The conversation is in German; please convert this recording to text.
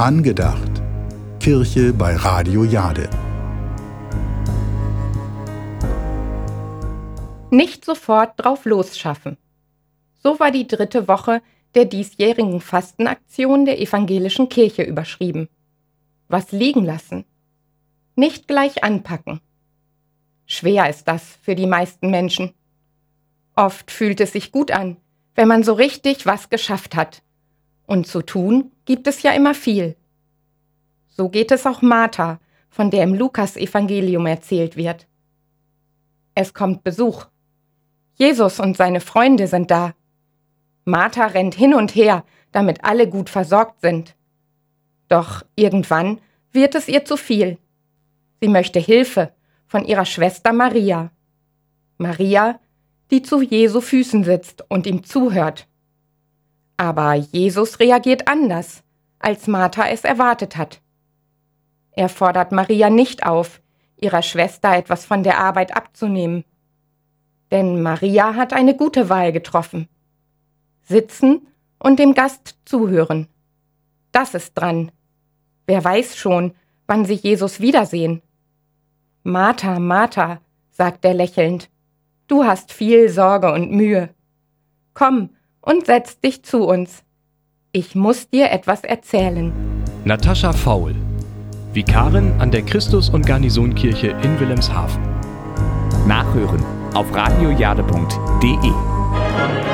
Angedacht. Kirche bei Radio Jade. Nicht sofort drauf losschaffen. So war die 3. Woche der diesjährigen Fastenaktion der evangelischen Kirche überschrieben. Was liegen lassen? Nicht gleich anpacken. Schwer ist das für die meisten Menschen. Oft fühlt es sich gut an, wenn man so richtig was geschafft hat. Und zu tun gibt es ja immer viel. So geht es auch Martha, von der im Lukas-Evangelium erzählt wird. Es kommt Besuch. Jesus und seine Freunde sind da. Martha rennt hin und her, damit alle gut versorgt sind. Doch irgendwann wird es ihr zu viel. Sie möchte Hilfe von ihrer Schwester Maria. Maria, die zu Jesu Füßen sitzt und ihm zuhört. Aber Jesus reagiert anders, als Martha es erwartet hat. Er fordert Maria nicht auf, ihrer Schwester etwas von der Arbeit abzunehmen. Denn Maria hat eine gute Wahl getroffen. Sitzen und dem Gast zuhören. Das ist dran. Wer weiß schon, wann sie Jesus wiedersehen. Martha, Martha, sagt er lächelnd, du hast viel Sorge und Mühe. Komm und setz dich zu uns. Ich muss dir etwas erzählen. Natascha Faul, Vikarin an der Christus- und Garnisonkirche in Wilhelmshaven. Nachhören auf radiojade.de